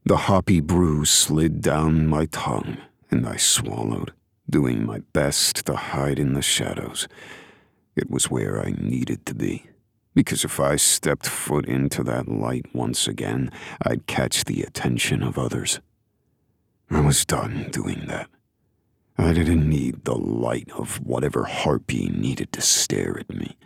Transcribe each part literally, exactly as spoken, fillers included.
The hoppy brew slid down my tongue, and I swallowed, doing my best to hide in the shadows. It was where I needed to be, because if I stepped foot into that light once again, I'd catch the attention of others. I was done doing that. I didn't need the light of whatever harpy needed to stare at me.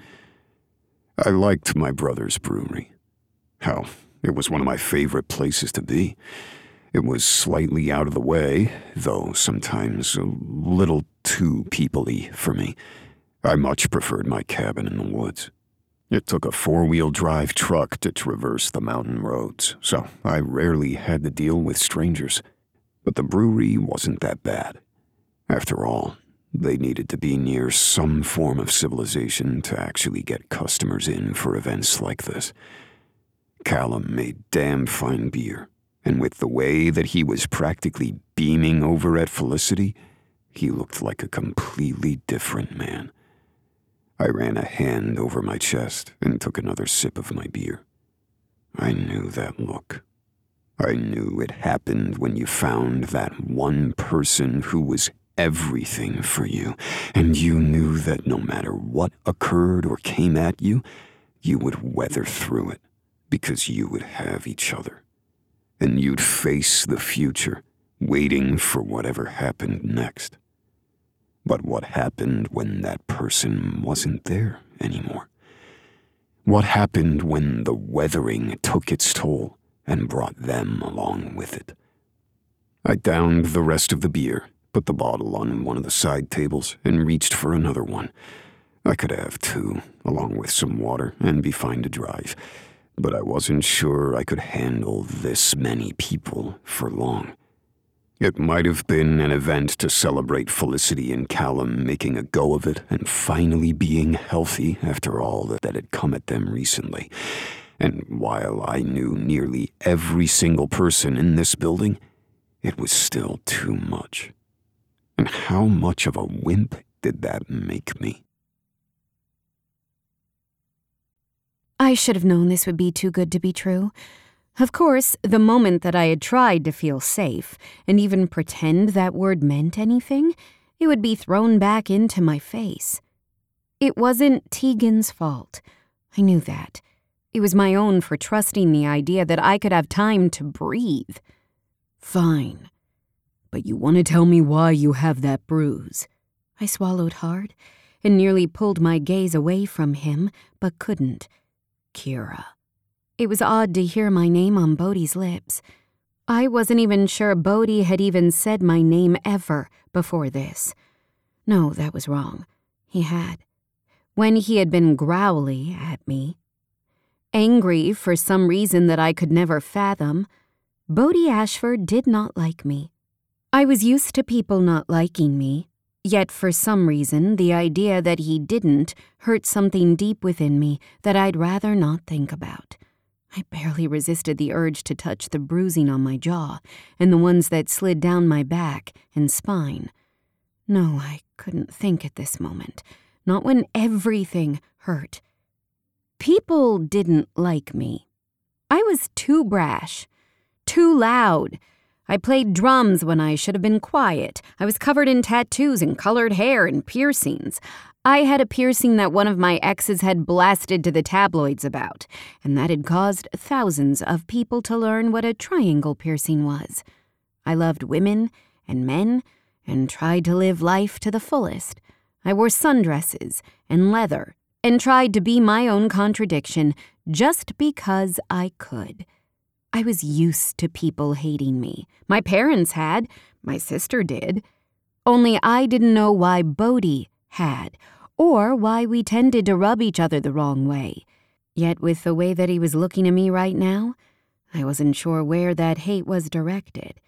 I liked my brother's brewery. Hell, it was one of my favorite places to be. It was slightly out of the way, though sometimes a little too people-y for me. I much preferred my cabin in the woods. It took a four-wheel drive truck to traverse the mountain roads, so I rarely had to deal with strangers. But the brewery wasn't that bad. After all, they needed to be near some form of civilization to actually get customers in for events like this. Callum made damn fine beer, and with the way that he was practically beaming over at Felicity, he looked like a completely different man. I ran a hand over my chest and took another sip of my beer. I knew that look. I knew it happened when you found that one person who was everything for you, and you knew that no matter what occurred or came at you, you would weather through it, because you would have each other. And you'd face the future, waiting for whatever happened next. But what happened when that person wasn't there anymore? What happened when the weathering took its toll and brought them along with it? I downed the rest of the beer, put the bottle on one of the side tables, and reached for another one. I could have two, along with some water, and be fine to drive. But I wasn't sure I could handle this many people for long. It might have been an event to celebrate Felicity and Callum making a go of it and finally being healthy after all that had come at them recently. And while I knew nearly every single person in this building, it was still too much. And how much of a wimp did that make me? I should have known this would be too good to be true. Of course, the moment that I had tried to feel safe and even pretend that word meant anything, it would be thrown back into my face. It wasn't Tegan's fault. I knew that. It was my own for trusting the idea that I could have time to breathe. Fine. But you want to tell me why you have that bruise? I swallowed hard and nearly pulled my gaze away from him, but couldn't. Kira. It was odd to hear my name on Bodhi's lips. I wasn't even sure Bodhi had even said my name ever before this. No, that was wrong. He had. When he had been growly at me, angry for some reason that I could never fathom, Bodhi Ashford did not like me. I was used to people not liking me, yet for some reason the idea that he didn't hurt something deep within me that I'd rather not think about. I barely resisted the urge to touch the bruising on my jaw and the ones that slid down my back and spine. No, I couldn't think at this moment, not when everything hurt. People didn't like me. I was too brash, too loud. I played drums when I should have been quiet. I was covered in tattoos and colored hair and piercings. I had a piercing that one of my exes had blasted to the tabloids about, and that had caused thousands of people to learn what a triangle piercing was. I loved women and men and tried to live life to the fullest. I wore sundresses and leather and tried to be my own contradiction just because I could. I was used to people hating me. My parents had. My sister did. Only I didn't know why Bodhi had, or why we tended to rub each other the wrong way. Yet with the way that he was looking at me right now, I wasn't sure where that hate was directed.